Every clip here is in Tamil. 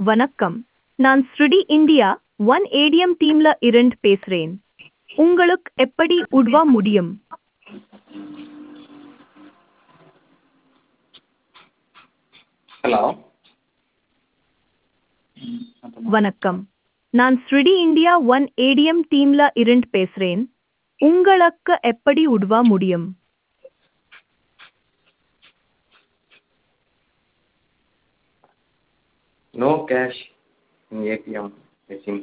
வணக்கம். நான் ஸ்ருடி இந்தியா ஒன் ஏடிஎம் டீம்ல இருந்து பேசுறேன். உங்களுக்கு எப்படி உதவ முடியும்? ஹலோ. வணக்கம். நான் ஸ்ருடி இந்தியா ஒன் ஏடிஎம் டீம்ல இருந்து பேசுறேன். உங்களுக்கு எப்படி உதவ முடியும்? No cash in ATM machine.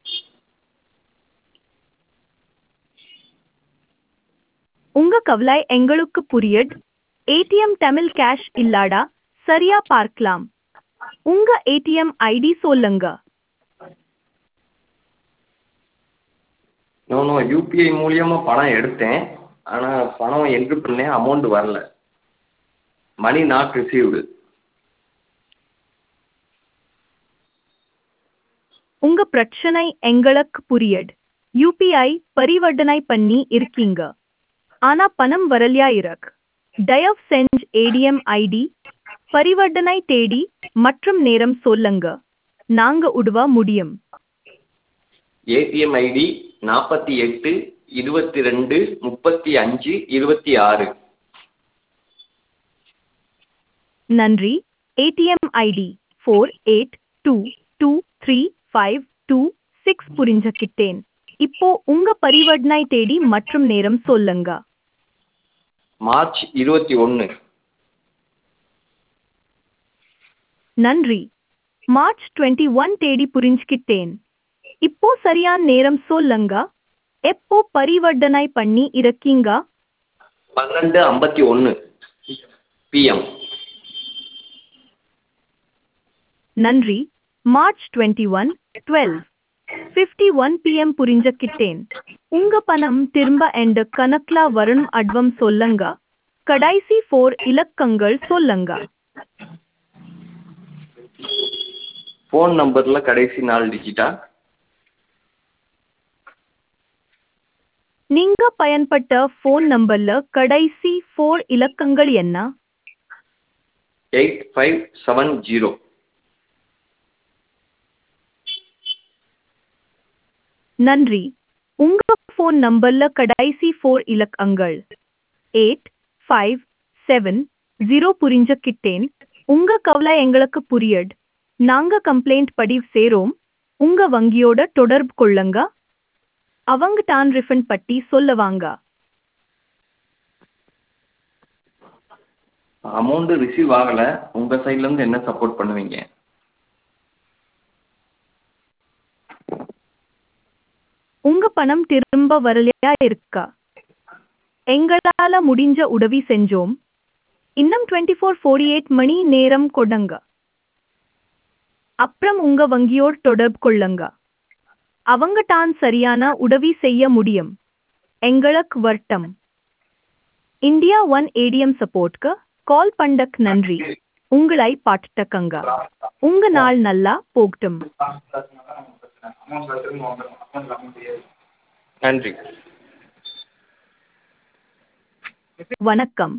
உங்க கவலை எங்களுக்கு புரியுது. ஏடிஎம் தமிழ் கேஷ் இல்லாடா சரியா பார்க்கலாம். உங்க ஏடிஎம் ஐடி சொல்லுங்க. No, UPI மூலியமா பணம் எடுத்தேன். ஆனால் பணம் என்ட்ரு பண்ணேன், அமௌண்ட் வரல. Money not received. உங்க பிரச்சனை எங்களுக்கு புரியுது. யூபிஐ பரிவர்த்தனை பண்ணி இருக்கீங்க. ஆனா பணம் வரலையா இருக்கு. தயவு செஞ்சு ஏடிஎம் ஐடி, பரிவர்த்தனை தேதி மற்றும் நேரம் சொல்லுங்க. நாங்க உதவ முடியும். ATM ID 48 22 35 26. நன்றி. ஏடிஎம் ஐடி 48223526 புரிஞ்சுக்கிட்டேன். இப்போ உங்க பரிவர்த்தனை தேதி மற்றும் நேரம் சொல்லுங்க. மார்ச் 21. நன்றி. மார்ச் 21 தேதி புரிஞ்சுக்கிட்டேன். இப்போ சரியான நேரம் சொல்லுங்க. எப்போ பரிவர்த்தனை பண்ணி இருக்கீங்க? 12:51 PM. நன்றி. மார்ச் 21 12:51 PM புரிஞ்சுக்கிட்டேன். உங்க பணம் திரும்ப எந்த கணக்குல வரும் அட்வம் சொல்லுங்க. கடைசி 4 இலக்கங்கள் சொல்லுங்க. ஃபோன் நம்பரில் கடைசி 4 டிஜிட்டா? நீங்க பயன்பட்ட ஃபோன் நம்பர்ல கடைசி 4 இலக்கங்கள் என்ன? 8570. நன்றி. உங்க ஃபோன் நம்பர்ல கடைசி 4 இலக்கங்கள் 8570 புரிஞ்சுக்கிட்டேன். உங்க கவலை எங்களுக்கு புரியுது. நாங்க கம்ப்ளைண்ட் பதிவு செய்றோம். உங்க வங்கியோட தொடர்பு கொள்ளுங்க. அவங்க தான் ரிஃபண்ட் பட்டி சொல்லுவாங்க. அமௌண்ட் ரிசீவ் ஆகலை. உங்கள் சைட்லேருந்து என்ன சப்போர்ட் பண்ணுவீங்க? உங்க பணம் திரும்ப வரலையா இருக்கா? எங்களால முடிஞ்ச உதவி செஞ்சோம். இன்னும் 24-48 மணி நேரம் கொடுங்க. அப்புறம் உங்க வங்கியோட தொடர்பு கொள்ளுங்க. அவங்க தான் சரியான உதவி செய்ய முடியும். எங்களுக்கு வருத்தம். இந்தியா ஒன் ஏடிஎம் சப்போர்ட்க்கு கால் பண்ணக் நன்றி. உங்களை பாட்டுட்டக்கங்க. உங்க நாள் நல்லா போகட்டும். நன்றி. வணக்கம்.